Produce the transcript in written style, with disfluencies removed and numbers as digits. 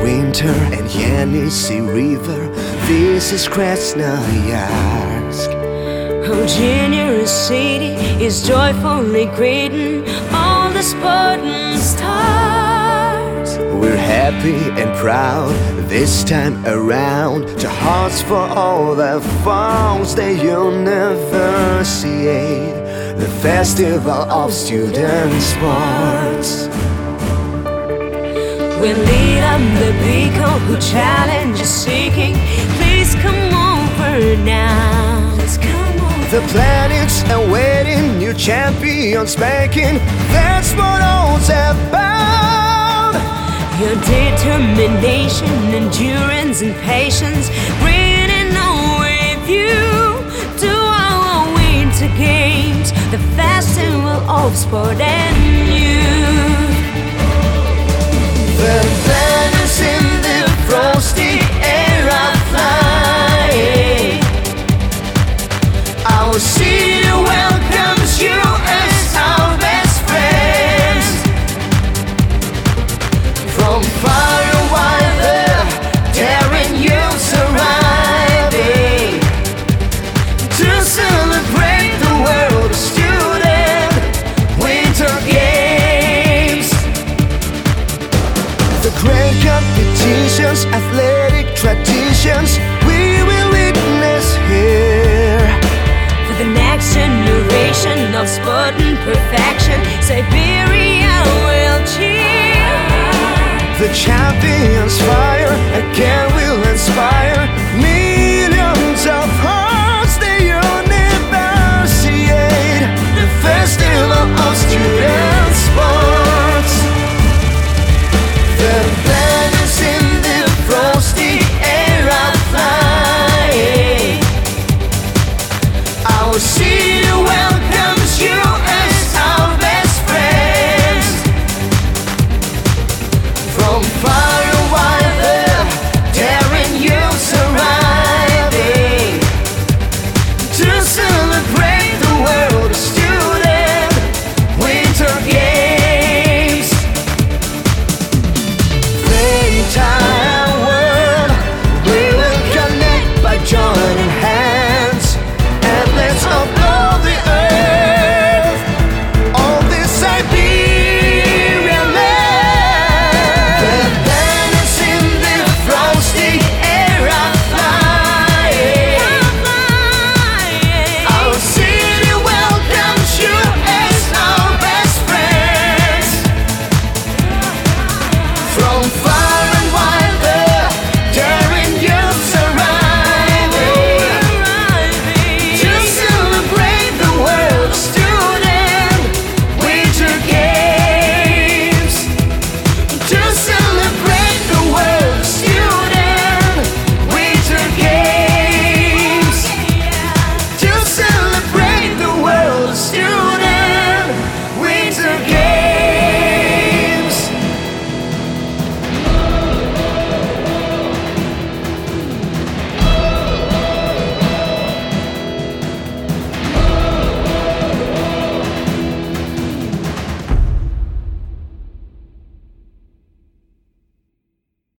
Winter and Yenisei River, this is Krasnoyarsk. Oh, generous city is joyfully greeting all the Spartan stars. We're happy and proud this time around to host for all the folks the Universiade, the festival of student sports. We lead up the beacon who challenge is seeking. Please come over now. Please come over. The planets are waiting, new champions making. That's what all's about. Your determination, endurance, and patience, bringing it on with you to our winter games, the festival of sport and